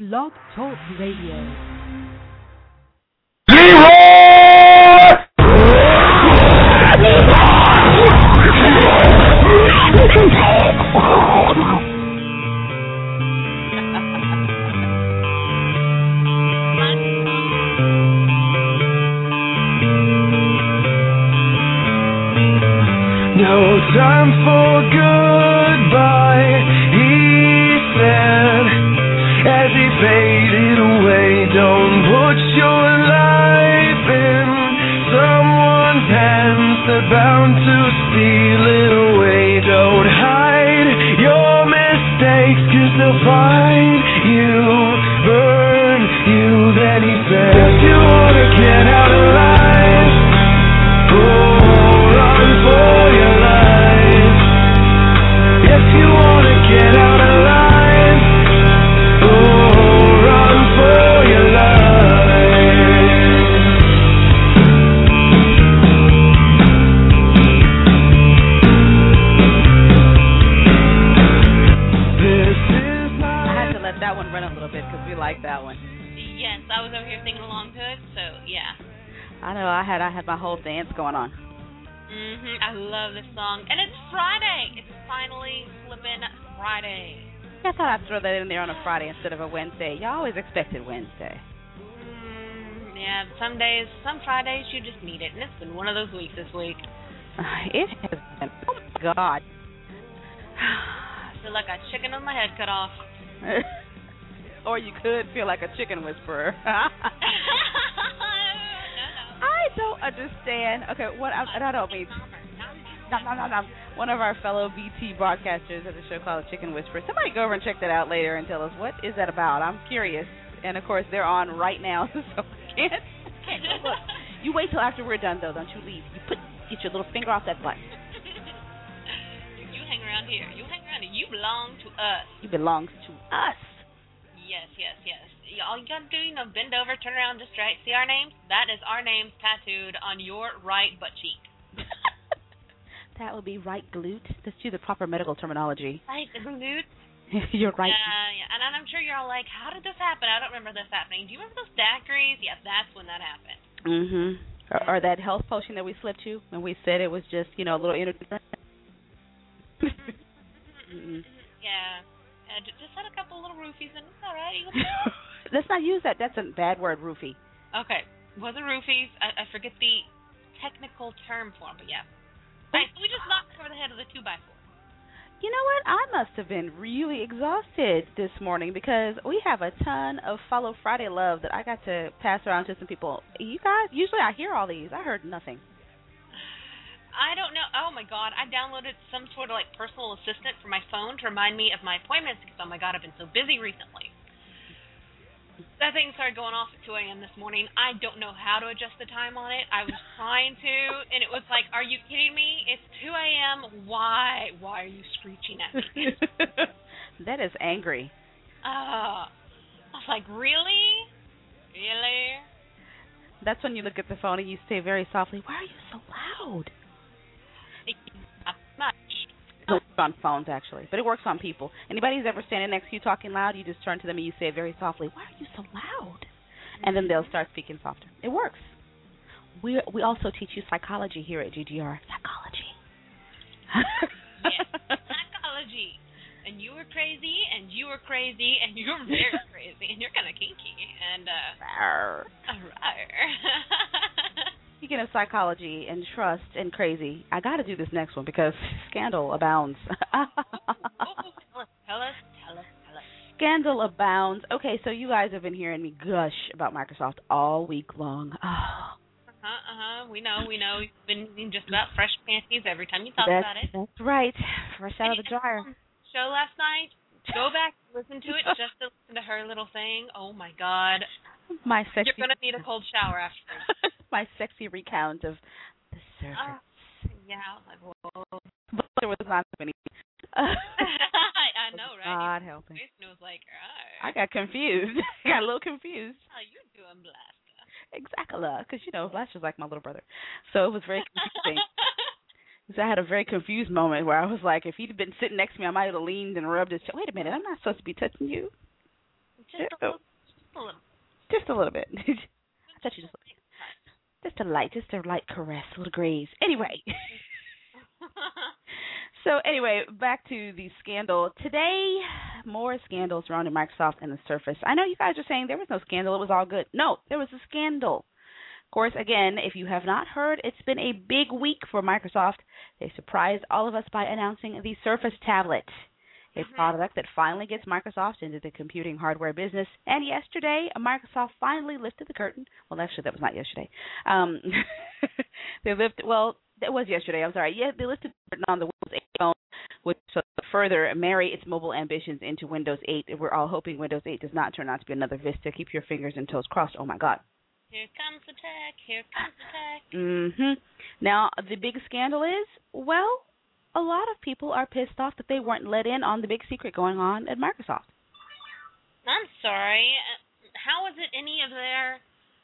Blog Talk Radio. No time for goodbye, he said, as he faded away. Don't put your life in someone's hands, they're bound to steal it away. Don't hide your mistakes, 'cause they'll find you, burn you. Then he said, if you wanna get out alive, run for your life. If you wanna get out alive, run for your life. This is my... I had to let that one run a little bit because we like that one. Yes, I was over here singing along to it, so yeah. I know I had my whole dance going on. I love this song. And it's Friday. It's finally flipping Friday. I thought I'd throw that in there on a Friday instead of a Wednesday. You always expected Wednesday. Yeah, some days, some Fridays, you just need it. And it's been one of those weeks this week. It has been. Oh, my God. I feel like a chicken with my head cut off. Or you could feel like a chicken whisperer. I don't understand. Okay, I don't mean... One of our fellow BT broadcasters has a show called Chicken Whisperer. Somebody go over and check that out later and tell us what is that about. I'm curious. And, of course, they're on right now, so I can't go look. You wait till after we're done, though. Don't you leave. Get your little finger off that button. You hang around here. You hang around here. You belong to us. You belong to us. Yes. All you gotta do, bend over, turn around, just right. See our names? That is our names tattooed on your right butt cheek. That would be right glute. Let's do the proper medical terminology. Right glute. You're right. Yeah. And I'm sure you're all like, how did this happen? I don't remember this happening. Do you remember those daiquiris? Yeah, that's when that happened. Or that health potion that we slipped you when we said it was just, a little energy. Yeah. Just had a couple little roofies, and it's all right. Let's not use that. That's a bad word, roofie. Okay. Wasn't roofies. I forget the technical term for them, but yeah. All right, so we just knocked over the head of the 2x4. You know what? I must have been really exhausted this morning because we have a ton of Follow Friday love that I got to pass around to some people. You guys, usually I hear all these. I heard nothing. I don't know. Oh, my God. I downloaded some sort of, personal assistant for my phone to remind me of my appointments because, oh, my God, I've been so busy recently. That thing started going off at 2 a.m. this morning. I don't know how to adjust the time on it. I was trying to, and it was like, are you kidding me? It's 2 a.m. Why? Why are you screeching at me? That is angry. I was like, really? Really? That's when you look at the phone and you say very softly, why are you so loud? Not much. It works on phones, actually, but it works on people. Anybody who's ever standing next to you talking loud, you just turn to them and you say very softly, why are you so loud? And then they'll start speaking softer. It works. We also teach you psychology here at GGR. Psychology. Yes, psychology. And you were crazy, and you were crazy, and you were very crazy, and you're kind of kinky. And, Rawr. Speaking of psychology and trust and crazy, I got to do this next one because scandal abounds. Tell us. Scandal abounds. Okay, so you guys have been hearing me gush about Microsoft all week long. We know. You've been in just about fresh panties every time you talk about it. That's right. Fresh out of the dryer. Show last night. Go back, listen to it, just to listen to her little thing. Oh, my God. You're going to need a cold shower afterwards. My sexy recount of the surface. Yeah, I was like, whoa. But there was not many. I know, right? God helping. It was like, all right. I got confused. I got a little confused. How you doing, Blaster? Exactly, because, Blaster's like my little brother. So it was very confusing. Because I had a very confused moment where I was like, if he'd been sitting next to me, I might have leaned and rubbed his chest. Wait a minute, I'm not supposed to be touching you. Just a little a little bit. I thought you just a light caress, a little graze. Anyway. So anyway, back to the scandal. Today, more scandals surrounding Microsoft and the Surface. I know you guys are saying there was no scandal, it was all good. No, there was a scandal. Of course, again, if you have not heard, it's been a big week for Microsoft. They surprised all of us by announcing the Surface tablet, a product that finally gets Microsoft into the computing hardware business. And yesterday, Microsoft finally lifted the curtain. Well, actually, that was not yesterday. That was yesterday. I'm sorry. Yeah, they lifted the curtain on the Windows 8 phone, which will further marry its mobile ambitions into Windows 8. We're all hoping Windows 8 does not turn out to be another Vista. Keep your fingers and toes crossed. Oh, my God. Here comes the tech. Here comes the tech. Now, the big scandal is, well, a lot of people are pissed off that they weren't let in on the big secret going on at Microsoft. I'm sorry. How is it any of their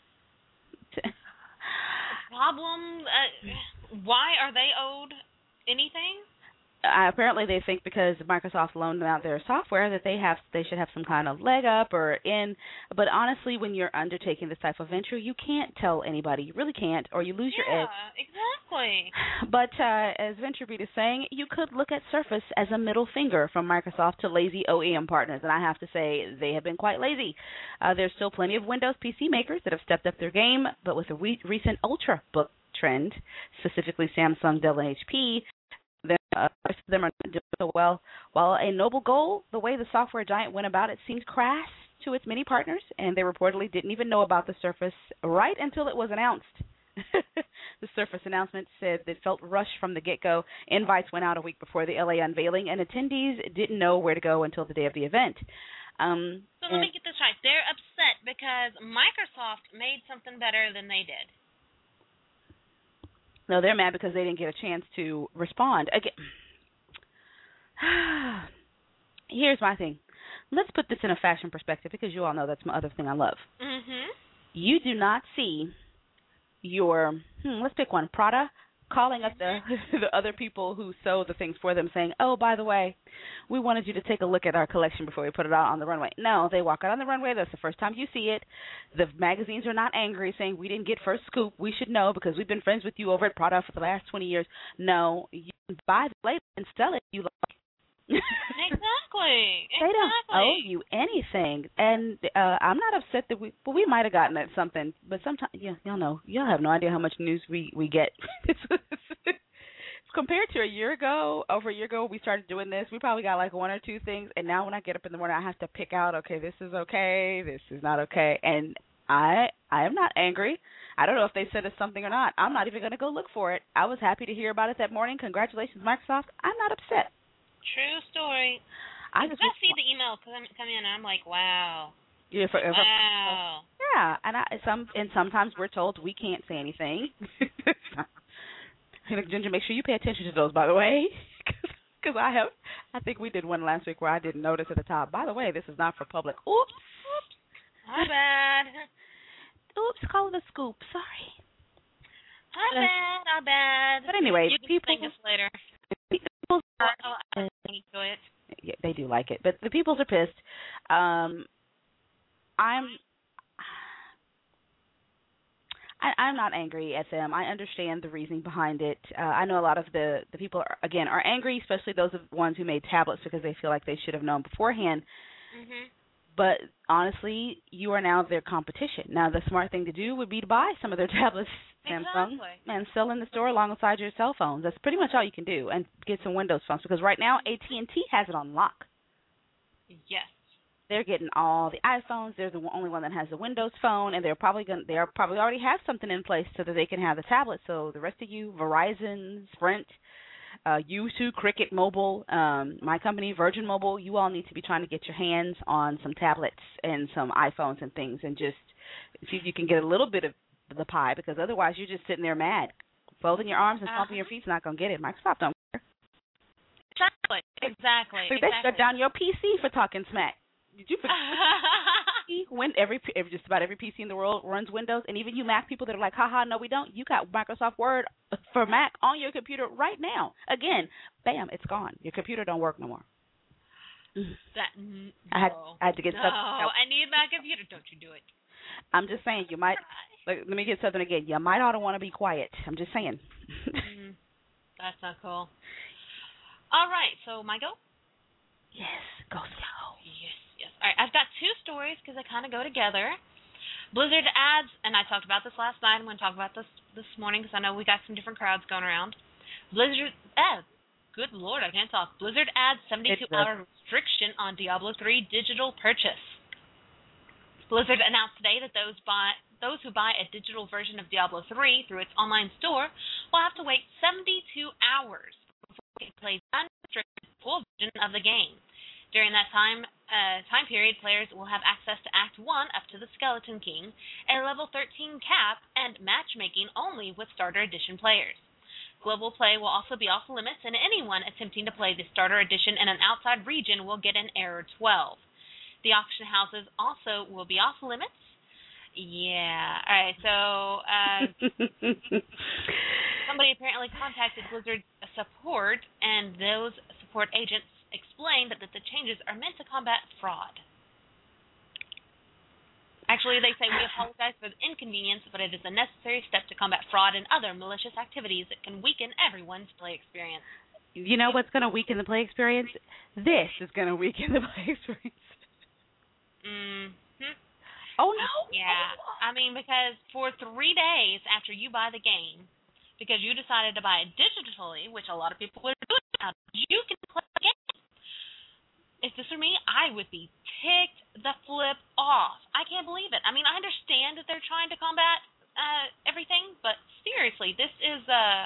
problem? Why are they owed anything? Apparently, they think because Microsoft loaned them out their software that they should have some kind of leg up or in. But honestly, when you're undertaking this type of venture, you can't tell anybody. You really can't, or you lose your edge. Yeah, exactly. But as VentureBeat is saying, you could look at Surface as a middle finger from Microsoft to lazy OEM partners, and I have to say they have been quite lazy. There's still plenty of Windows PC makers that have stepped up their game, but with the recent Ultrabook trend, specifically Samsung, Dell, and HP, most of them are not doing so well. While a noble goal, the way the software giant went about it seemed crass to its many partners, and they reportedly didn't even know about the Surface right until it was announced. The Surface announcement said it felt rushed from the get-go. Invites went out a week before the LA unveiling, and attendees didn't know where to go until the day of the event. So let me get this right. They're upset because Microsoft made something better than they did. No, they're mad because they didn't get a chance to respond. Again, here's my thing. Let's put this in a fashion perspective because you all know that's my other thing I love. You do not see your, let's pick one, Prada, calling up the other people who sew the things for them saying, oh, by the way, we wanted you to take a look at our collection before we put it out on the runway. No, they walk out on the runway. That's the first time you see it. The magazines are not angry saying we didn't get first scoop. We should know because we've been friends with you over at Prada for the last 20 years. No, you can buy the label and sell it. You like. Exactly. They don't owe you anything, and I'm not upset that we might have gotten at something, but sometimes y'all know y'all have no idea how much news we get. Compared to over a year ago, we started doing this. We probably got like one or two things, and now when I get up in the morning, I have to pick out, okay, this is okay, this is not okay, and I am not angry. I don't know if they sent us something or not. I'm not even going to go look for it. I was happy to hear about it that morning. Congratulations, Microsoft. I'm not upset. True story. I just see the email come in, and I'm like, wow. Yeah, wow. Yeah, and sometimes we're told we can't say anything. Ginger, make sure you pay attention to those, by the way, because I think we did one last week where I didn't notice at the top. By the way, this is not for public. Oops. My bad. Oops, call it a scoop. Sorry. My bad. But anyway, you can thank us later. Yeah, they do like it, but the peoples are pissed. I'm not angry at them. I understand the reasoning behind it. I know a lot of the people are angry, especially those ones who made tablets because they feel like they should have known beforehand. But honestly, you are now their competition. Now, the smart thing to do would be to buy some of their tablets, Samsung, and sell in the store alongside your cell phones. That's pretty much all you can do, and get some Windows phones because right now AT&T has it on lock. Yes. They're getting all the iPhones. They're the only one that has the Windows phone, and they probably already have something in place so that they can have the tablet. So the rest of you, Verizon, Sprint, U2, Cricket Mobile, my company, Virgin Mobile, you all need to be trying to get your hands on some tablets and some iPhones and things, and just see if you can get a little bit of the pie, because otherwise you're just sitting there mad, folding your arms and stomping your feet's not going to get it. Microsoft don't care. Exactly. They shut down your PC for talking smack. Did you forget? When just about every PC in the world runs Windows, and even you Mac people that are like, haha, no, we don't. You got Microsoft Word for Mac on your computer right now. Again, bam, it's gone. Your computer don't work no more. No. I had to get stuff. No, I need my computer. Don't you do it. I'm just saying you might. Let me get something again. You might ought to want to be quiet. I'm just saying. That's not cool. All right, so my go? Yes, go slow. Yes. All right, I've got two stories because they kind of go together. Blizzard adds, and I talked about this last night. I'm going to talk about this morning because I know we got some different crowds going around. Blizzard, good Lord, I can't talk. Blizzard adds 72-hour restriction on Diablo 3 digital purchase. Blizzard announced today that those who buy a digital version of Diablo 3 through its online store will have to wait 72 hours before they can play the unrestricted full version of the game. During that time period, players will have access to Act 1 up to the Skeleton King, a level 13 cap, and matchmaking only with Starter Edition players. Global play will also be off limits, and anyone attempting to play the Starter Edition in an outside region will get an error 12. The auction houses also will be off limits. Yeah. All right, so somebody apparently contacted Blizzard support, and those support agents explained that the changes are meant to combat fraud. Actually, they say, we apologize for the inconvenience, but it is a necessary step to combat fraud and other malicious activities that can weaken everyone's play experience. You know what's going to weaken the play experience? This is going to weaken the play experience. Oh, no? Yeah. I mean, because for 3 days after you buy the game, because you decided to buy it digitally, which a lot of people would do now, you can play the game. If this were me, I would be ticked the flip off. I can't believe it. I mean, I understand that they're trying to combat everything, but seriously, this is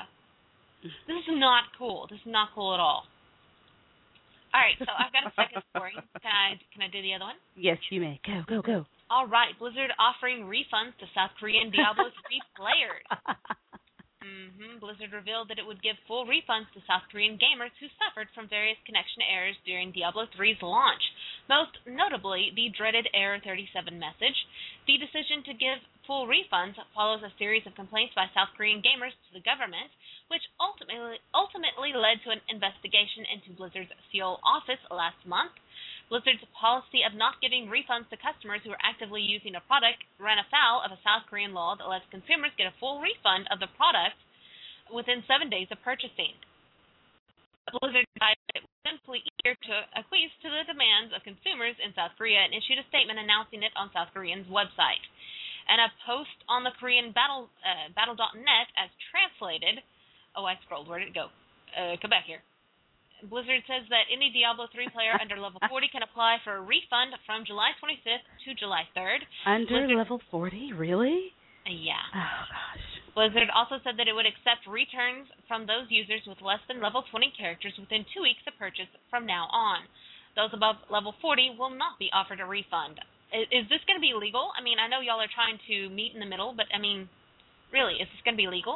not cool. This is not cool at all. All right, so I've got a second story. Can I do the other one? Yes, you may. Go. All right, Blizzard offering refunds to South Korean Diablo 3 players. Blizzard revealed that it would give full refunds to South Korean gamers who suffered from various connection errors during Diablo 3's launch, most notably the dreaded Error 37 message. The decision to give full refunds follows a series of complaints by South Korean gamers to the government, which ultimately led to an investigation into Blizzard's Seoul office last month. Blizzard's policy of not giving refunds to customers who are actively using a product ran afoul of a South Korean law that lets consumers get a full refund of the product within 7 days of purchasing. Blizzard decided it was simply easier to acquiesce to the demands of consumers in South Korea and issued a statement announcing it on South Korean's website. And a post on the Korean battle.net as translated. Oh, I scrolled. Where did it go? Come back here. Blizzard says that any Diablo 3 player under level 40 can apply for a refund from July 25th to July 3rd. Under level 40? Really? Yeah. Oh, gosh. Blizzard also said that it would accept returns from those users with less than level 20 characters within 2 weeks of purchase from now on. Those above level 40 will not be offered a refund. Is this going to be legal? I mean, I know y'all are trying to meet in the middle, but, I mean, really, is this going to be legal?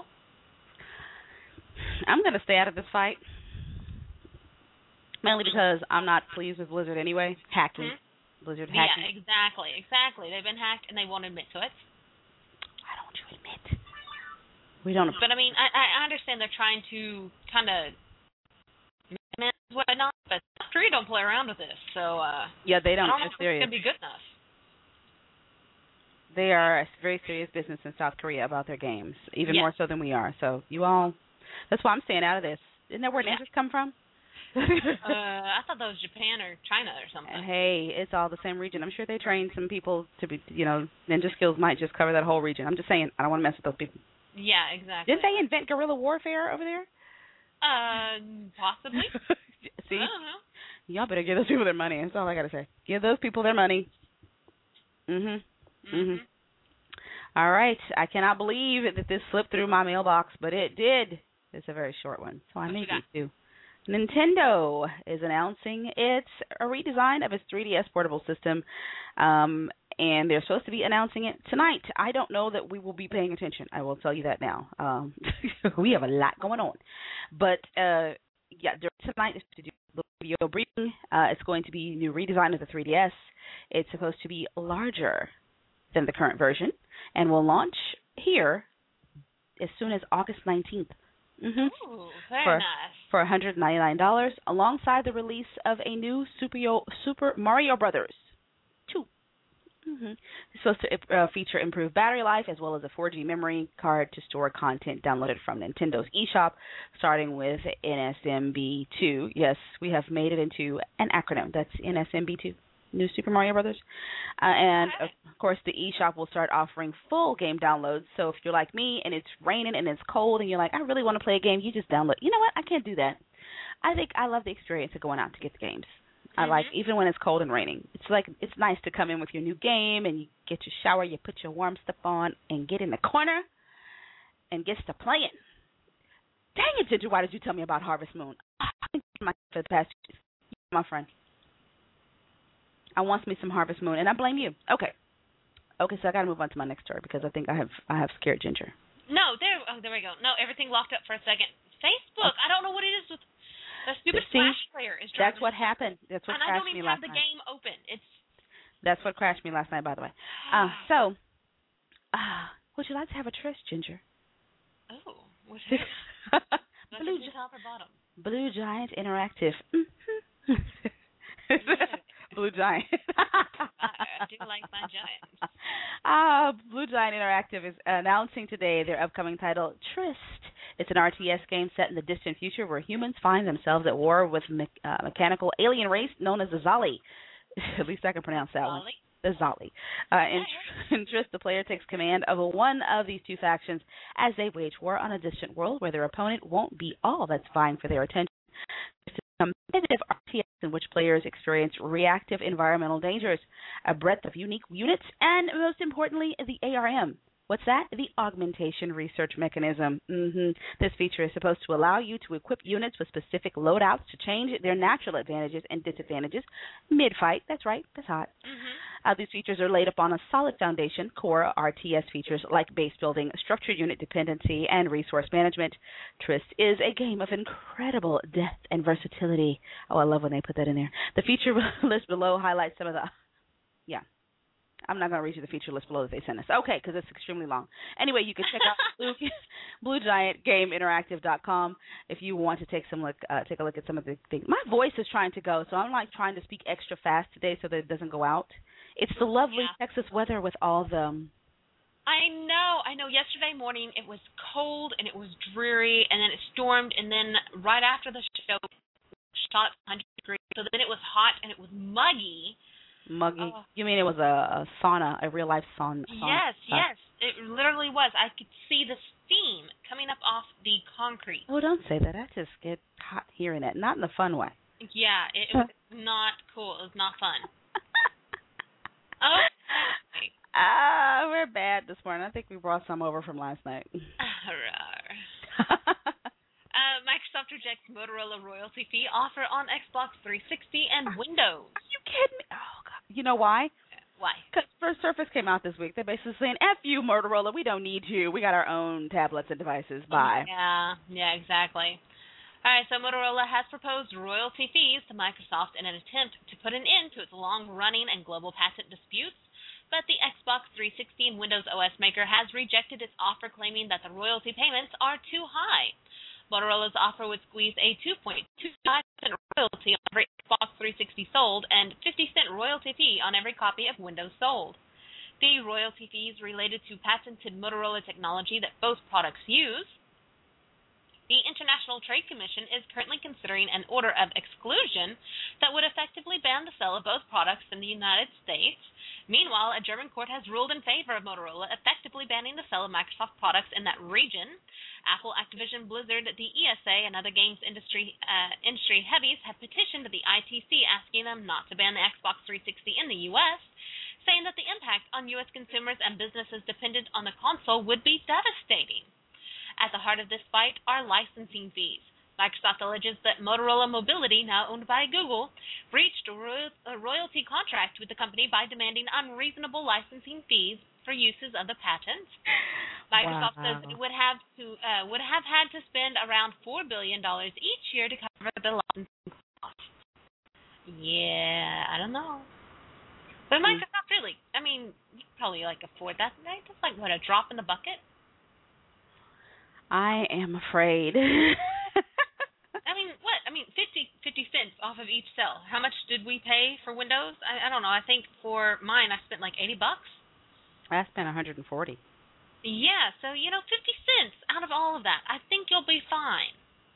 I'm going to stay out of this fight. Mainly because I'm not pleased with Blizzard anyway. Hacking. Blizzard hacking. Yeah, exactly. They've been hacked, and they won't admit to it. Why don't you admit? We don't. But, I mean, I understand they're trying to kind of whatnot, but South Korea don't play around with this. So, yeah, they don't. I don't know if serious. it's going to be good enough. They are a very serious business in South Korea about their games, even more so than we are. So, you all, that's why I'm staying out of this. Isn't that where ninjas come from? I thought that was Japan or China or something. Hey, it's all the same region. I'm sure they train some people to be, ninja skills might just cover that whole region. I'm just saying, I don't want to mess with those people. Yeah, exactly. Didn't they invent guerrilla warfare over there? Possibly. See? I don't know. Y'all better give those people their money. That's all I got to say. Give those people their money. All right. I cannot believe that this slipped through my mailbox, but it did. It's a very short one, so I may need to. Nintendo is announcing a redesign of its 3DS portable system, and they're supposed to be announcing it tonight. I don't know that we will be paying attention. I will tell you that now. We have a lot going on. But, tonight is to do a video briefing. It's going to be a new redesign of the 3DS. It's supposed to be larger than the current version and will launch here as soon as August 19th. Ooh, very nice. For $199, alongside the release of a new Super Mario Brothers 2. It's supposed to feature improved battery life as well as a 4G memory card to store content downloaded from Nintendo's eShop, starting with NSMB2. Yes, we have made it into an acronym. That's NSMB2. New Super Mario Brothers. And, of course, the eShop will start offering full game downloads. So if you're like me and it's raining and it's cold and you're like, I really want to play a game, you just download. You know what? I can't do that. I love the experience of going out to get the games. I like, even when it's cold and raining. It's nice to come in with your new game and you get your shower, you put your warm stuff on and get in the corner and get to playing. Dang it, Ginger, why did you tell me about Harvest Moon? For the past years. My friend. I want me some Harvest Moon, and I blame you. Okay, so I got to move on to my next story because I think I have scared Ginger. No, there we go. No, everything locked up for a second. Facebook, I don't know what it is with the stupid Flash player. That's what happened. That's what crashed me last night. And I don't even have the game open. That's what crashed me last night, by the way. Would you like to have a tryst, Ginger? Oh, what's that? Top or bottom? Blue Giant Interactive. Blue Giant. I do like my giants. Blue Giant Interactive is announcing today their upcoming title, Tryst. It's an RTS game set in the distant future where humans find themselves at war with mechanical alien race known as the Zali. At least I can pronounce that one. The Zali. In Tryst, the player takes command of one of these two factions as they wage war on a distant world where their opponent won't be all that's vying for their attention. Competitive RTS in which players experience reactive environmental dangers, a breadth of unique units, and most importantly, the ARM. What's that? The Augmentation Research Mechanism. This feature is supposed to allow you to equip units with specific loadouts to change their natural advantages and disadvantages mid-fight. That's right. That's hot. These features are laid upon a solid foundation, core RTS features like base building, structured unit dependency, and resource management. Tryst is a game of incredible depth and versatility. Oh, I love when they put that in there. The feature list below highlights some of the... I'm not going to read you the feature list below that they sent us. Okay, because it's extremely long. Anyway, you can check out BlueGiantGameInteractive.com if you want to take a look at some of the things. My voice is trying to go, so I'm trying to speak extra fast today so that it doesn't go out. It's the lovely Texas weather with all the... I know. Yesterday morning it was cold and it was dreary, and then it stormed, and then right after the show, shot 100 degrees. So then it was hot and it was muggy. Muggy. You mean it was a sauna, a real life sauna? Yes. It literally was. I could see the steam coming up off the concrete. Oh, don't say that. I just get hot hearing that. Not in a fun way. Yeah, it was not cool. It was not fun. Okay. We're bad this morning. I think we brought some over from last night. Microsoft rejects Motorola royalty fee offer on Xbox 360 and Windows. Are you kidding me? Oh, God. You know why? Why? Because Surface came out this week. They're basically saying, F you, Motorola. We don't need you. We got our own tablets and devices. Bye. Yeah, exactly. All right, so Motorola has proposed royalty fees to Microsoft in an attempt to put an end to its long-running and global patent disputes, but the Xbox 360 and Windows OS maker has rejected its offer, claiming that the royalty payments are too high. Motorola's offer would squeeze a 2.25% royalty on every Xbox 360 sold and 50-cent royalty fee on every copy of Windows sold. The royalty fees related to patented Motorola technology that both products use. The International Trade Commission is currently considering an order of exclusion that would effectively ban the sale of both products in the United States. Meanwhile, a German court has ruled in favor of Motorola, effectively banning the sale of Microsoft products in that region. Apple, Activision, Blizzard, the ESA, and other games industry heavies have petitioned the ITC asking them not to ban the Xbox 360 in the U.S., saying that the impact on U.S. consumers and businesses dependent on the console would be devastating. At the heart of this fight are licensing fees. Microsoft alleges that Motorola Mobility, now owned by Google, breached a royalty contract with the company by demanding unreasonable licensing fees for uses of the patent. Microsoft says it would have had to spend around $4 billion each year to cover the licensing costs. Yeah, I don't know. But Microsoft really, I mean, you could probably afford that, right? That's a drop in the bucket. I am afraid. I mean, what? I mean, 50 cents off of each sale. How much did we pay for Windows? I don't know. I think for mine I spent like $80. I spent 140. Yeah, so 50 cents out of all of that. I think you'll be fine.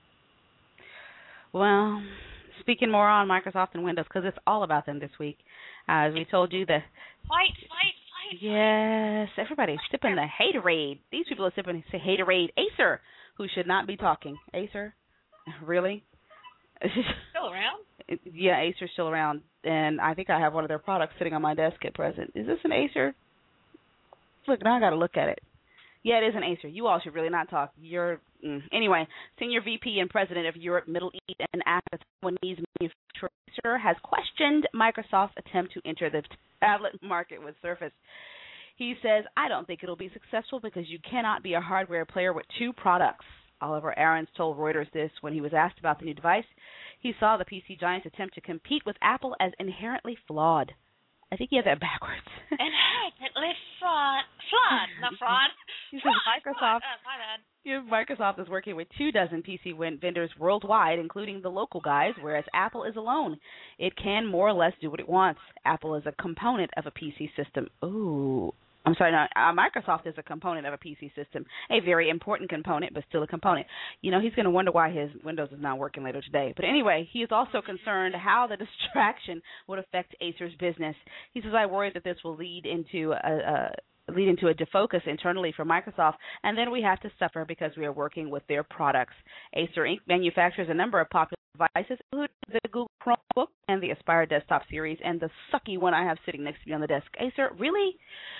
Well, speaking more on Microsoft and Windows, because it's all about them this week. As we told you, Fight. Yes, everybody's sipping the Haterade. These people are sipping Haterade. Acer, who should not be talking. Acer? Really? Still around? Yeah, Acer's still around, and I think I have one of their products sitting on my desk at present. Is this an Acer? Look, now I got to look at it. Yeah, it is an Acer. You all should really not talk. Anyway, Senior VP and President of Europe, Middle East, and Africa, Taiwanese manufacturer Acer has questioned Microsoft's attempt to enter the tablet market with Surface. He says, I don't think it'll be successful because you cannot be a hardware player with two products. Oliver Ahrens told Reuters this when he was asked about the new device. He saw the PC giant's attempt to compete with Apple as inherently flawed. I think he had that backwards. Inherently flawed, not fraud. He says Microsoft. My bad. Microsoft is working with 24 PC vendors worldwide, including the local guys, whereas Apple is alone. It can more or less do what it wants. Apple is a component of a PC system. Ooh. I'm sorry, no, Microsoft is a component of a PC system, a very important component, but still a component. He's going to wonder why his Windows is not working later today. But anyway, he is also concerned how the distraction would affect Acer's business. He says, I worry that this will lead into a defocus internally for Microsoft, and then we have to suffer because we are working with their products. Acer Inc. manufactures a number of popular devices, including the Google Chromebook and the Aspire desktop series, and the sucky one I have sitting next to me on the desk. Acer, really?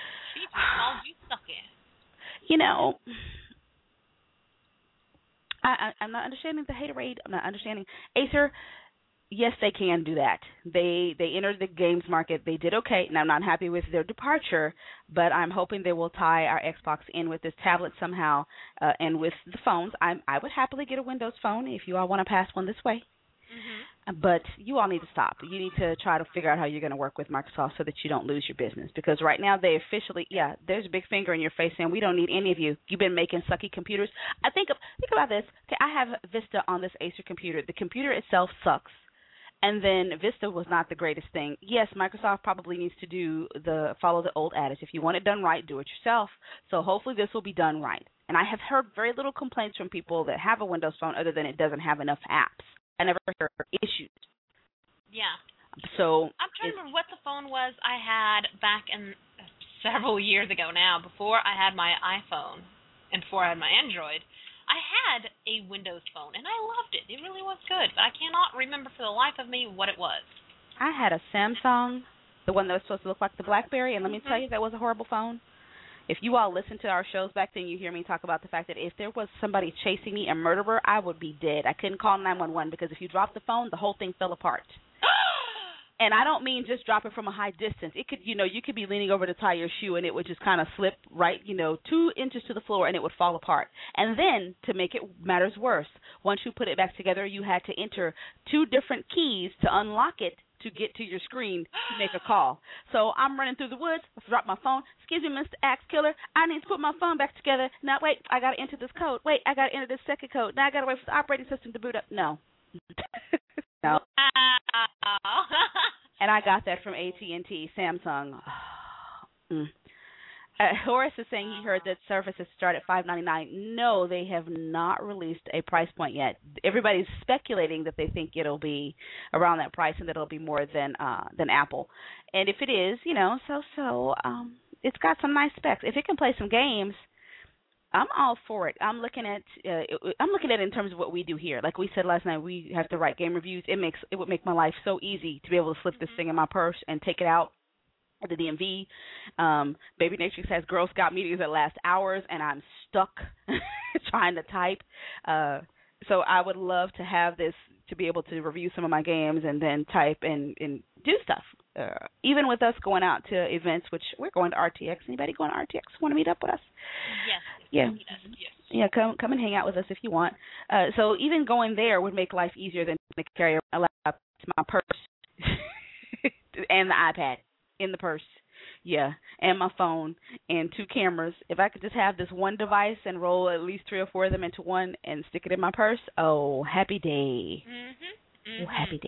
I'm not understanding the haterade. I'm not understanding. Acer, yes, they can do that. They entered the games market. They did okay, and I'm not happy with their departure, but I'm hoping they will tie our Xbox in with this tablet somehow and with the phones. I would happily get a Windows phone if you all want to pass one this way. Mm-hmm. But you all need to stop. You need to try to figure out how you're going to work with Microsoft so that you don't lose your business. Because right now they officially, there's a big finger in your face saying we don't need any of you. You've been making sucky computers. Think about this. Okay, I have Vista on this Acer computer. The computer itself sucks. And then Vista was not the greatest thing. Yes, Microsoft probably needs to follow the old adage. If you want it done right, do it yourself. So hopefully this will be done right. And I have heard very little complaints from people that have a Windows phone other than it doesn't have enough apps. I never heard issues. Yeah. So I'm trying to remember what the phone was I had back in several years ago now, before I had my iPhone and before I had my Android. I had a Windows phone, and I loved it. It really was good, but I cannot remember for the life of me what it was. I had a Samsung, the one that was supposed to look like the BlackBerry, and let me tell you, that was a horrible phone. If you all listened to our shows back then, you hear me talk about the fact that if there was somebody chasing me, a murderer, I would be dead. I couldn't call 911 because if you dropped the phone, the whole thing fell apart. And I don't mean just drop it from a high distance. It could, you could be leaning over to tie your shoe and it would just kind of slip right, 2 inches to the floor and it would fall apart. And then, to make it matters worse, once you put it back together, you had to enter 2 different keys to unlock it to get to your screen to make a call. So I'm running through the woods. I dropped my phone. Excuse me, Mr. Axe Killer. I need to put my phone back together. Now, wait, I got to enter this code. Wait, I got to enter this second code. Now I got to wait for the operating system to boot up. No. No. And I got that from AT&T, Samsung. Horace is saying he heard that Surfaces start at $599. No, they have not released a price point yet. Everybody's speculating that they think it'll be around that price and that it'll be more than Apple. And if it is, it's got some nice specs. If it can play some games, I'm all for it. I'm looking at it in terms of what we do here. Like we said last night, we have to write game reviews. It would make my life so easy to be able to slip this thing in my purse and take it out at the DMV. Baby Natrix has Girl Scout meetings that last hours, and I'm stuck trying to type. So I would love to have this to be able to review some of my games and then type and do stuff. Even with us going out to events, which we're going to RTX. Anybody going to RTX want to meet up with us? Yes. Yeah. Yes. Yeah, come and hang out with us if you want. So even going there would make life easier than to carry a laptop to my purse and the iPad in the purse. Yeah, and my phone and 2 cameras. If I could just have this one device and roll at least 3 or 4 of them into one and stick it in my purse, oh, happy day. Mm-hmm. Mm-hmm. Oh, happy day.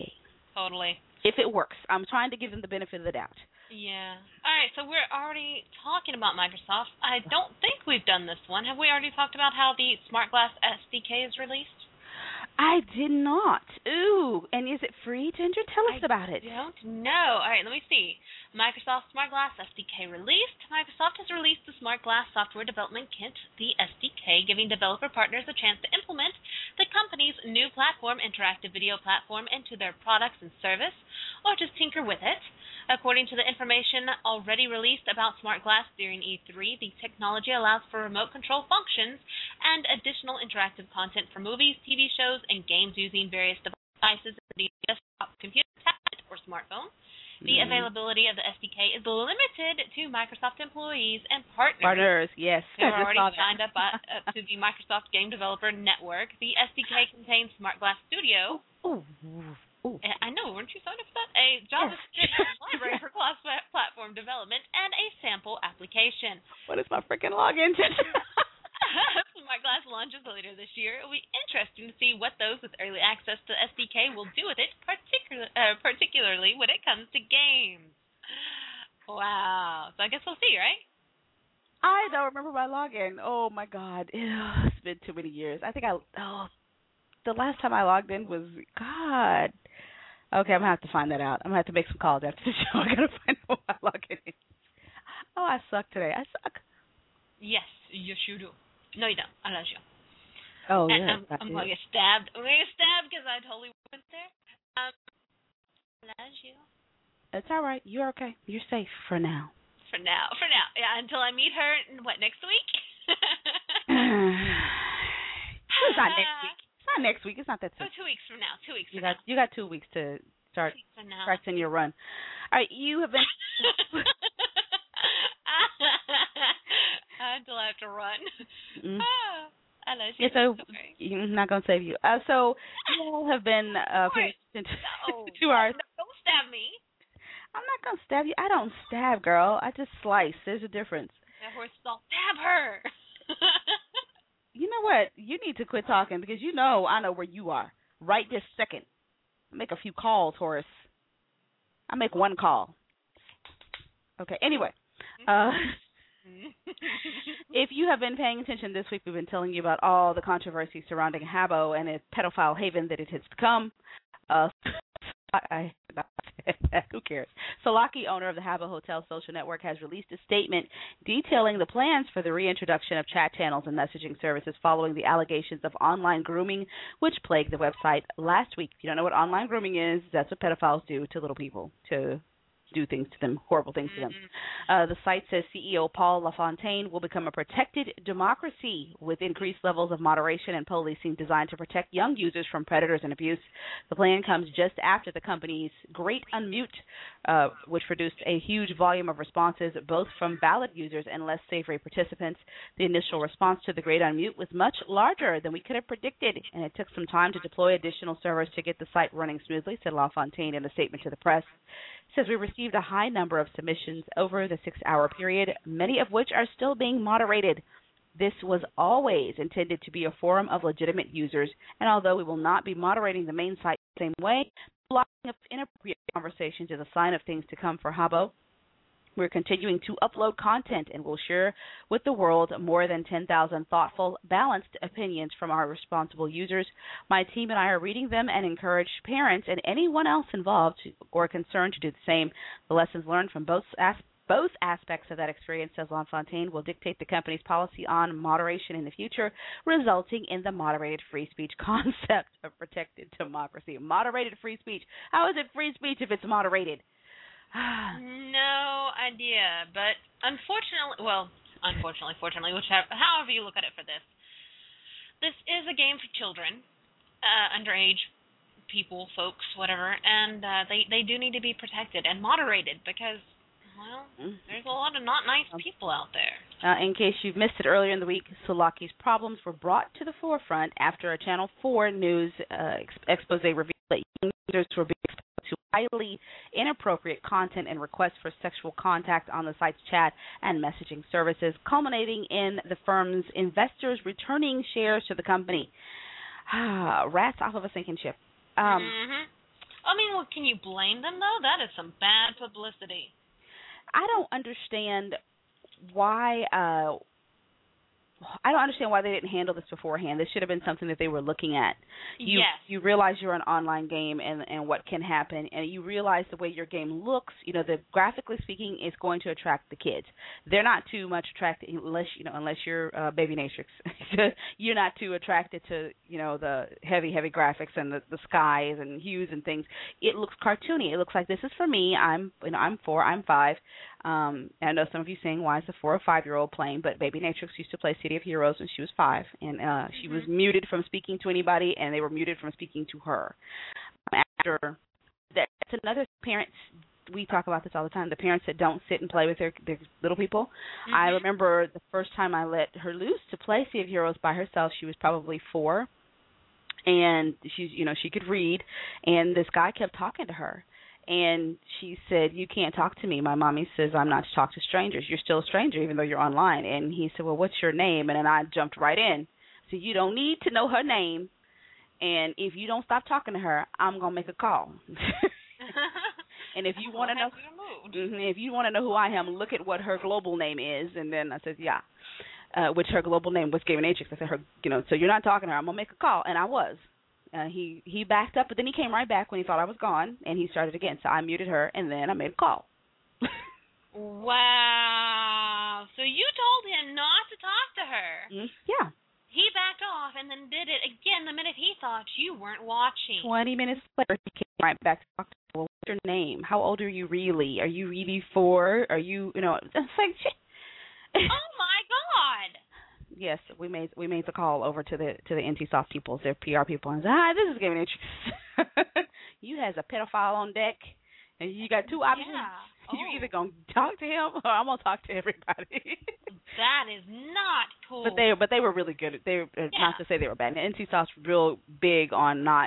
Totally. If it works. I'm trying to give them the benefit of the doubt. Yeah. All right, so we're already talking about Microsoft. I don't think we've done this one. Have we already talked about how the Smart Glass SDK is released? I did not. Ooh, and is it free, Ginger? Tell us about it. I don't know. All right, let me see. Microsoft Smart Glass SDK released. Microsoft has released the Smart Glass Software Development Kit, the SDK, giving developer partners a chance to implement the company's new platform, interactive video platform, into their products and service, or just tinker with it. According to the information already released about Smart Glass during E3, the technology allows for remote control functions and additional interactive content for movies, TV shows, and games using various devices, including desktop, computer, tablet, or smartphone. The availability of the SDK is limited to Microsoft employees and partners. Partners, yes. Who are already signed up to the Microsoft Game Developer Network. The SDK contains Smart Glass Studio. Ooh. Ooh. I know, weren't you signed up for that? A JavaScript library for cross-platform development and a sample application. What is my freaking login? Smart Glass launches later this year. It will be interesting to see what those with early access to SDK will do with it, particularly when it comes to games. Wow. So I guess we'll see, right? I don't remember my login. Oh, my God. It's been too many years. I think the last time I logged in was, God. Okay, I'm going to have to find that out. I'm going to have to make some calls after the show. I got to find out what my login is. Oh, I suck today. I suck. Yes, you do. No, you don't. I love you. Oh, yeah. I'm going to get stabbed. I'm going to get stabbed because I totally went there. I love you. It's all right. You're okay. You're safe for now. For now. Yeah, until I meet her, next week? It's not next week. It's not next week. It's not that soon. 2 weeks from now. 2 weeks from now. You got 2 weeks to start in your run. All right, you have been... Until I have to run. Mm. I love you. Yeah, so I'm not going to save you. So you all have been paying attention to our... No, don't stab me. I'm not going to stab you. I don't stab, girl. I just slice. There's a difference. That horse will stab her. You know what? You need to quit talking because I know where you are right this second. I make a few calls, Horace. I make one call. Okay, anyway. If you have been paying attention this week, we've been telling you about all the controversy surrounding Habbo and its pedophile haven that it has become. Who cares? Solaki, owner of the Habbo Hotel Social Network, has released a statement detailing the plans for the reintroduction of chat channels and messaging services following the allegations of online grooming, which plagued the website last week. If you don't know what online grooming is, that's what pedophiles do to little people, to do things to them, horrible things to them. The site says CEO Paul LaFontaine will become a protected democracy with increased levels of moderation and policing designed to protect young users from predators and abuse. The plan comes just after the company's Great Unmute, which produced a huge volume of responses both from valid users and less savory participants. The initial response to the Great Unmute was much larger than we could have predicted, and it took some time to deploy additional servers to get the site running smoothly, said LaFontaine in a statement to the press. It says we received a high number of submissions over the 6-hour period, many of which are still being moderated. This was always intended to be a forum of legitimate users, and although we will not be moderating the main site the same way, blocking of inappropriate conversations is a sign of things to come for Habbo. We're continuing to upload content and will share with the world more than 10,000 thoughtful, balanced opinions from our responsible users. My team and I are reading them and encourage parents and anyone else involved or concerned to do the same. The lessons learned from both aspects of that experience, says LaFontaine, will dictate the company's policy on moderation in the future, resulting in the moderated free speech concept of protected democracy. Moderated free speech. How is it free speech if it's moderated? No idea, but unfortunately, fortunately, however you look at it for this is a game for children, underage people, folks, whatever, and they do need to be protected and moderated because, well, there's a lot of not nice people out there. In case you've missed it earlier in the week, Solaki's problems were brought to the forefront after a Channel 4 News expose revealed that young users were being exposed to highly inappropriate content and requests for sexual contact on the site's chat and messaging services, culminating in the firm's investors returning shares to the company. Rats off of a sinking ship. I mean, well, can you blame them, though? That is some bad publicity. I don't understand why. I don't understand why they didn't handle this beforehand. This should have been something that they were looking at. Yes. You realize you're an online game and what can happen, and you realize the way your game looks. The graphically speaking, is going to attract the kids. They're not too much attracted unless you're Baby Natrix. You're not too attracted to the heavy graphics and the skies and hues and things. It looks cartoony. It looks like this is for me. I'm 4. I'm 5. I know some of you saying, why is a 4 or 5-year-old playing? But Baby Natrix used to play City of Heroes when she was 5, and she was muted from speaking to anybody, and they were muted from speaking to her. After that, that's another parents. We talk about this all the time. The parents that don't sit and play with their little people. I remember the first time I let her loose to play City of Heroes by herself. She was probably 4, and she could read, and this guy kept talking to her. And she said, "You can't talk to me. My mommy says I'm not to talk to strangers. You're still a stranger even though you're online." And he said, "Well, what's your name?" And then I jumped right in. So you don't need to know her name. And if you don't stop talking to her, I'm going to make a call. And if you want to know who I am, look at what her global name is. And then I said, yeah, which her global name was Baby Natrix. I said, so you're not talking to her. I'm going to make a call. And I was. He backed up, but then he came right back when he thought I was gone, and he started again. So I muted her, and then I made a call. Wow. So you told him not to talk to her. Yeah. He backed off and then did it again the minute he thought you weren't watching. 20 minutes later, he came right back to talk to her. Well, what's your name? How old are you really? Are you really 4? Are you, it's like, shit. Oh, my God. Yes, we made the call over to the NCSoft people, their PR people, and said, "Hi, this is Baby Natrix. You has a pedophile on deck, and you got 2 options. Yeah. You either gonna talk to him or I'm gonna talk to everybody." That is not cool. But they were really good. Not to say they were bad. And NCSoft's real big on not,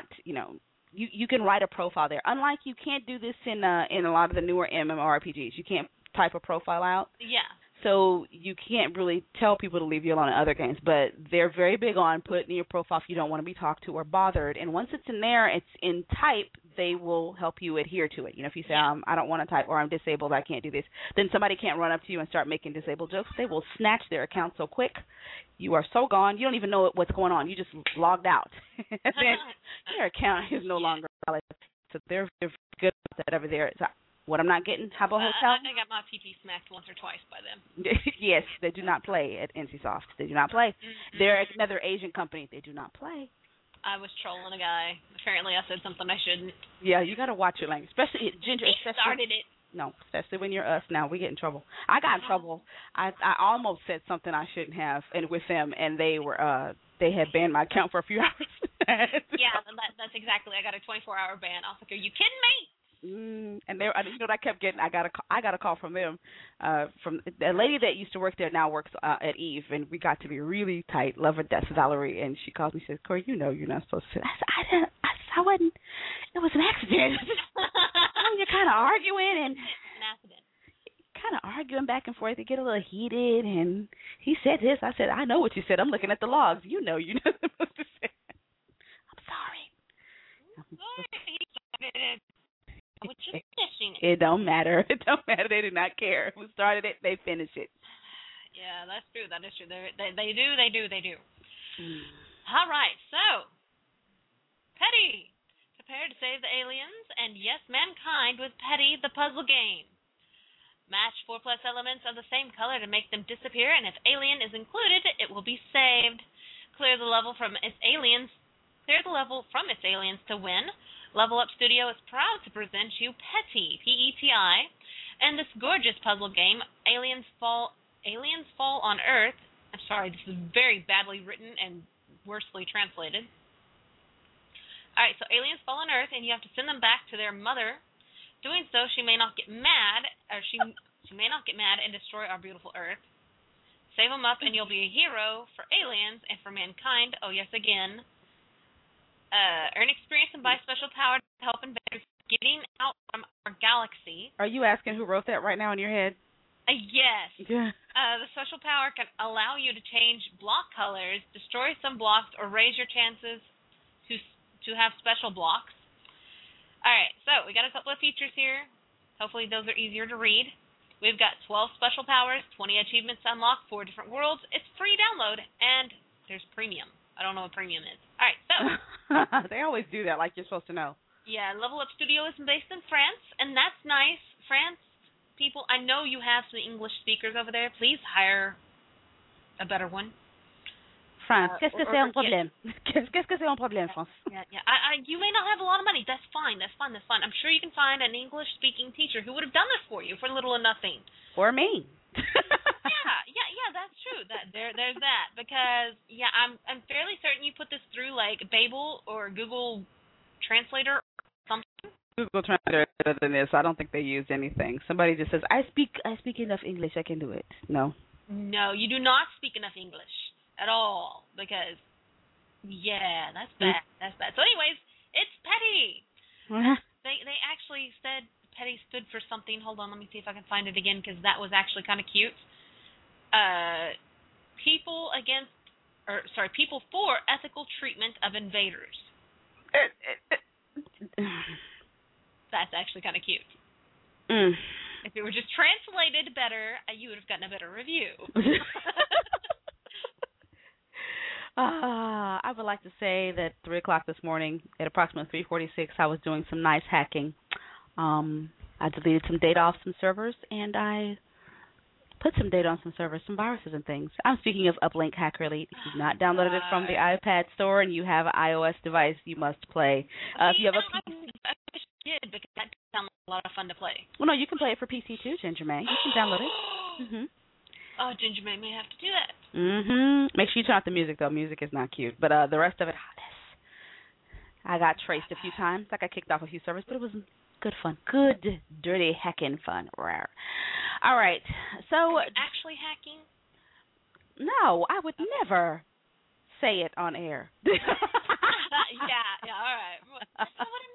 you can write a profile there. Unlike you can't do this in a lot of the newer MMORPGs. You can't type a profile out. Yeah. So you can't really tell people to leave you alone in other games, but they're very big on putting in your profile if you don't want to be talked to or bothered. And once it's in there, it's in type, they will help you adhere to it. If you say, I don't want to type, or I'm disabled, I can't do this, then somebody can't run up to you and start making disabled jokes. They will snatch their account so quick. You are so gone, you don't even know what's going on. You just logged out. And then your account is no longer valid. So they're good at that over there. So what I'm not getting, how about hotel? I got my PP smacked once or twice by them. Yes, they do not play at NCSoft. They do not play. They're another Asian company. They do not play. I was trolling a guy. Apparently I said something I shouldn't. Yeah, you got to watch your language. Especially, Ginger. He started it. No, especially when you're us now. We get in trouble. I got in trouble. I almost said something I shouldn't have and with them, and they had banned my account for a few hours. Yeah, that's exactly. I got a 24-hour ban. I was like, are you kidding me? And they, what I kept getting, I got a call from them, from a lady that used to work there now works at Eve, and we got to be really tight. Love her, that's Valerie, and she calls me and says, "Corey, you're not supposed to." I wasn't. It was an accident. You're kind of arguing and kind of arguing back and forth. They get a little heated, and he said this. I said, "I know what you said. I'm looking at the logs. You're not supposed to say." I'm sorry. It don't matter. It don't matter. They do not care who started it. They finish it. Yeah, that's true. That is true. They do. All right. So, Petty, prepare to save the aliens, and yes, mankind with Petty, the puzzle game. Match 4+ elements of the same color to make them disappear, and if alien is included, it will be saved. Clear the level from its aliens to win. Level Up Studio is proud to present you Petty, P-E-T-I, and this gorgeous puzzle game, Aliens Fall on Earth. I'm sorry, this is very badly written and worsely translated. All right, so aliens fall on Earth, and you have to send them back to their mother. Doing so, she may not get mad, or she may not get mad and destroy our beautiful Earth. Save them up, and you'll be a hero for aliens and for mankind. Oh, yes, again. Earn experience and buy special power to help invaders getting out from our galaxy. Are you asking who wrote that right now in your head? Yes. Yeah. The special power can allow you to change block colors, destroy some blocks, or raise your chances to have special blocks. All right, so we got a couple of features here. Hopefully those are easier to read. We've got 12 special powers, 20 achievements to unlock, 4 different worlds. It's free download, and there's premium. I don't know what premium is. All right, so. They always do that, like you're supposed to know. Yeah, Level Up Studio is based in France, and that's nice. France people, I know you have some English speakers over there. Please hire a better one. France, qu'est-ce que c'est un problème? Qu'est-ce que c'est un problème, France? Yeah. You may not have a lot of money. That's fine. I'm sure you can find an English-speaking teacher who would have done this for you for little or nothing. Or me. yeah, that's true. There's that. Because I'm fairly certain you put this through like Babel or Google Translator or something. Google Translator better than this. I don't think they used anything. Somebody just says, I speak enough English, I can do it. No, you do not speak enough English at all, because that's bad. That's bad. So anyways, it's petty. They actually said petty stood for something. Hold on, let me see if I can find it again, because that was actually kind of cute. People for ethical treatment of invaders. That's actually kind of cute. If it were just translated better, you would have gotten a better review. I would like to say that 3 o'clock this morning, at approximately 3:46, I was doing some nice hacking. I deleted some data off some servers, and I put some data on some servers, some viruses and things. I'm speaking of Uplink Hacker Elite. If you've not downloaded it from the iPad store and you have an iOS device, you must play. If you have a PC, I wish you did, because that sounds like a lot of fun to play. Well, no, you can play it for PC too, Ginger May. You can download it. Mm-hmm. Oh, Ginger may have to do that. Mm-hmm. Make sure you turn off the music, though. Music is not cute. But the rest of it, I got traced a few times. I got kicked off a few servers, but it was good fun. Good, dirty, heckin' fun. Rawr. All right. So. Are you actually hacking? No, I would never say it on air. Yeah, all right. That's not what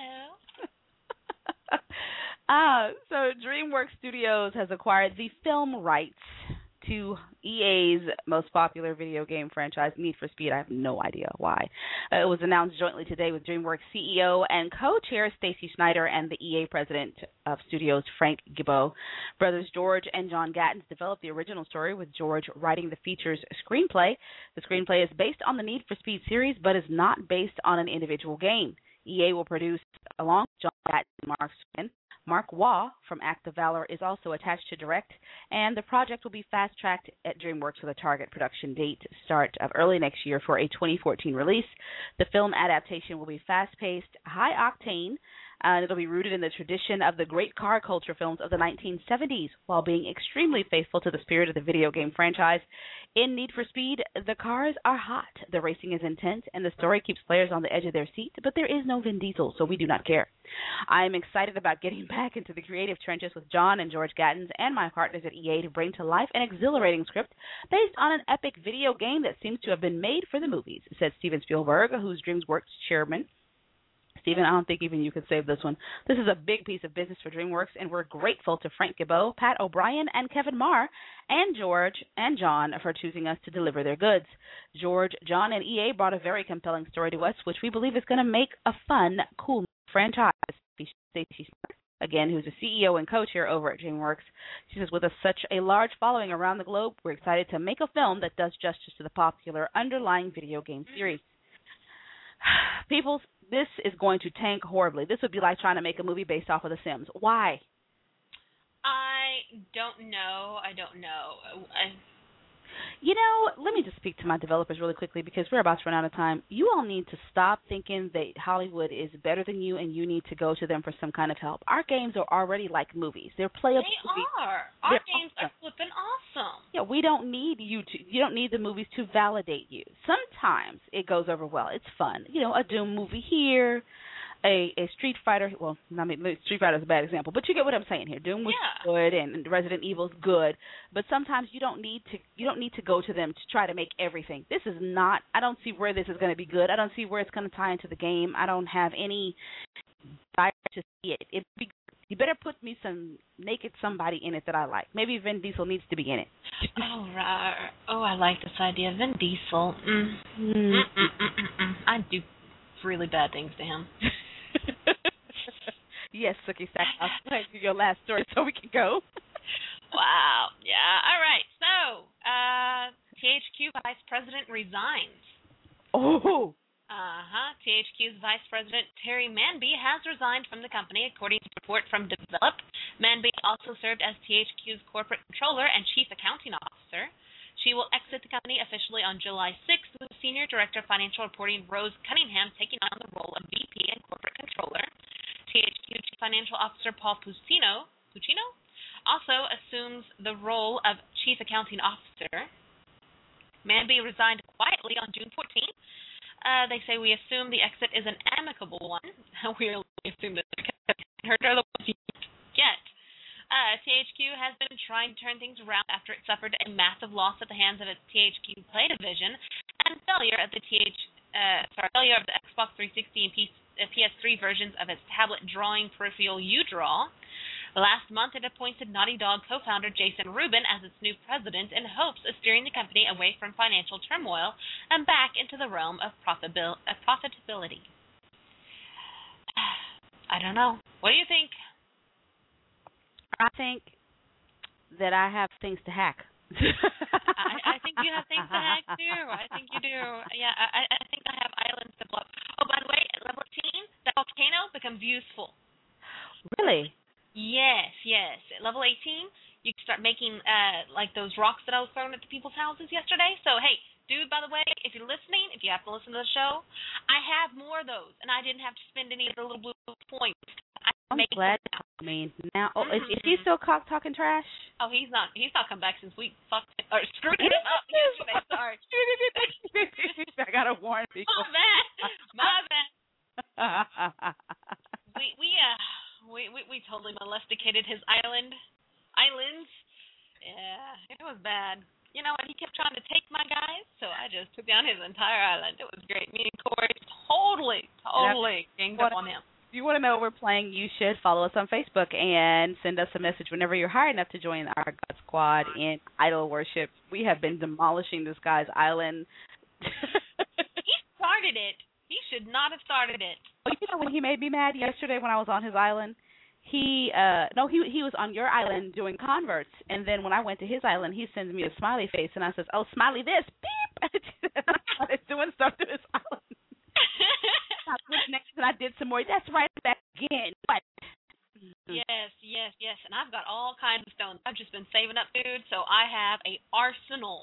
I meant, though. So DreamWorks Studios has acquired the film rights to EA's most popular video game franchise, Need for Speed. I have no idea why. It was announced jointly today with DreamWorks CEO and co-chair Stacy Snyder and the EA president of studios, Frank Gibeau. Brothers George and John Gattens developed the original story, with George writing the feature's screenplay. The screenplay is based on the Need for Speed series, but is not based on an individual game. EA will produce, along with John Gattens and Mark Swin. Mark Waugh from Act of Valor is also attached to direct, and the project will be fast-tracked at DreamWorks with a target production date start of early next year for a 2014 release. The film adaptation will be fast-paced, high-octane, and it'll be rooted in the tradition of the great car culture films of the 1970s, while being extremely faithful to the spirit of the video game franchise. In Need for Speed, the cars are hot, the racing is intense, and the story keeps players on the edge of their seat, but there is no Vin Diesel, so we do not care. I am excited about getting back into the creative trenches with John and George Gattens and my partners at EA to bring to life an exhilarating script based on an epic video game that seems to have been made for the movies, said Steven Spielberg, who's DreamWorks chairman. Steven, I don't think even you could save this one. This is a big piece of business for DreamWorks, and we're grateful to Frank Gibeau, Pat O'Brien, and Kevin Marr, and George and John for choosing us to deliver their goods. George, John, and EA brought a very compelling story to us, which we believe is going to make a fun, cool franchise. Stacey, again, who's the CEO and co-chair over at DreamWorks. She says, with such a large following around the globe, we're excited to make a film that does justice to the popular underlying video game series. People, this is going to tank horribly. This would be like trying to make a movie based off of The Sims. Why? I don't know. You know, let me just speak to my developers really quickly, because we're about to run out of time. You all need to stop thinking that Hollywood is better than you and you need to go to them for some kind of help. Our games are already like movies. They're playable. They are. Our games are flipping awesome. Yeah, we don't need you don't need the movies to validate you. Sometimes it goes over well. It's fun. You know, a Doom movie here, a Street Fighter. Well, I mean, Street Fighter is a bad example, but you get what I'm saying here. Doom was good, and Resident Evil's good, but sometimes you don't need to go to them to try to make everything. This is not. I don't see where this is going to be good. I don't see where it's going to tie into the game. I don't have any desire to see it. You better put me some naked somebody in it that I like. Maybe Vin Diesel needs to be in it. Oh, right. Oh, I like this idea. Vin Diesel. I do really bad things to him. Yes, Sookie Stackhouse. Go ahead, do your last story so we can go. Wow. Yeah. All right. So, THQ Vice President resigns. Oh. THQ's Vice President Terry Manby has resigned from the company, according to a report from Develop. Manby also served as THQ's corporate controller and chief accounting officer. She will exit the company officially on July 6th, with Senior Director of Financial Reporting Rose Cunningham taking on the role of VP and corporate controller. THQ Chief Financial Officer Paul Puccino also assumes the role of chief accounting officer. Manby resigned quietly on June 14th. They say we assume the exit is an amicable one. We assume that hurt are the ones you get. THQ has been trying to turn things around after it suffered a massive loss at the hands of its THQ Play division and failure of the Xbox 360 and PS3 versions of its tablet drawing peripheral U-Draw. Last month, it appointed Naughty Dog co-founder Jason Rubin as its new president in hopes of steering the company away from financial turmoil and back into the realm of profitability. I don't know. What do you think? I think that I have things to hack. I think you have things to hack too. I think you do. Yeah, I think I have islands to blow up. Oh, by the way, at level 18, that volcano becomes useful. Really? Yes. At level 18, you can start making like those rocks that I was throwing at the people's houses yesterday. So, hey, dude, by the way, if you're listening, if you have to listen to the show, I have more of those, and I didn't have to spend any of the little blue points. I'm glad. I mean, now, is he still talking trash? Oh, he's not. He's not come back since we fucked or screwed him up yesterday. Sorry. I gotta warn people. My bad. We totally molesticated his islands. Yeah, it was bad. You know what? He kept trying to take my guys, so I just took down his entire island. It was great. Me and Corey totally ganged up on him. If you want to know what we're playing, you should follow us on Facebook and send us a message whenever you're high enough to join our God Squad in idol worship. We have been demolishing this guy's island. He started it. He should not have started it. Oh, you know when he made me mad yesterday when I was on his island? He was on your island doing converts, and then when I went to his island, he sends me a smiley face, and I says, "Oh, smiley this, beep." I started doing stuff to his island. And I did some more. That's right back again. What? Yes. And I've got all kinds of stones. I've just been saving up, dude. So I have an arsenal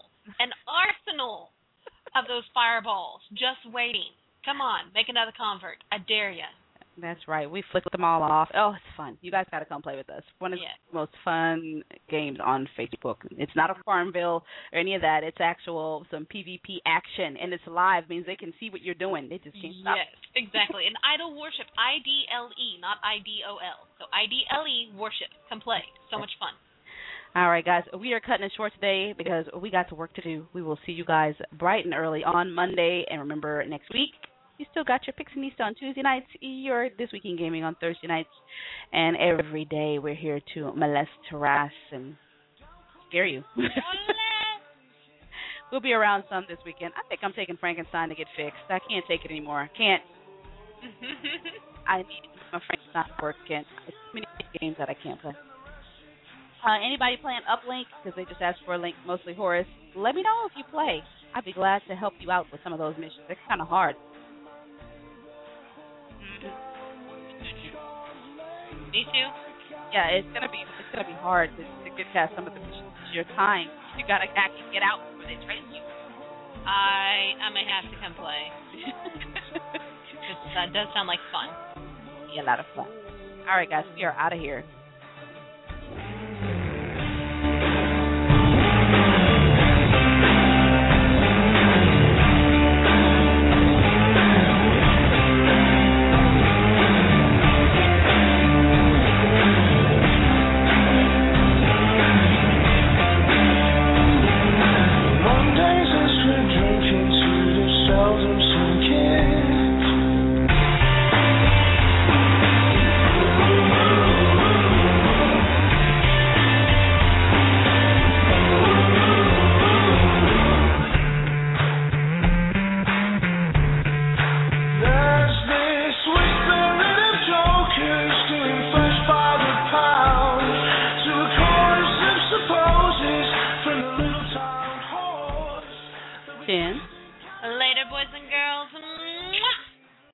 of those fireballs just waiting. Come on, make another convert. I dare you. That's right. We flicked them all off. Oh, it's fun. You guys got to come play with us. One of the most fun games on Facebook. It's not a Farmville or any of that. It's actual some PvP action, and it's live. Means they can see what you're doing. They just can't stop. Yes, exactly. And Idol Worship, IDLE, not IDOL. So IDLE Worship. Come play. So much fun. All right, guys. We are cutting it short today because we got some work to do. We will see you guys bright and early on Monday. And remember, next week, you still got your Pixinista on Tuesday nights, your This Week in Gaming on Thursday nights, and every day we're here to molest, harass, and scare you. We'll be around some this weekend. I think I'm taking Frankenstein to get fixed. I can't take it anymore. Can't. I need my Frankenstein working. It's too many games that I can't play. Anybody playing Uplink, because they just asked for a link, mostly Horace, let me know if you play. I'd be glad to help you out with some of those missions. They're kind of hard. Me too. Yeah, it's gonna be hard to get past some of the missions. Your time, you gotta actually get out where they trace you. I may have to come play. That does sound like fun. Yeah, a lot of fun. All right, guys, we are out of here. Chin. Later, boys and girls.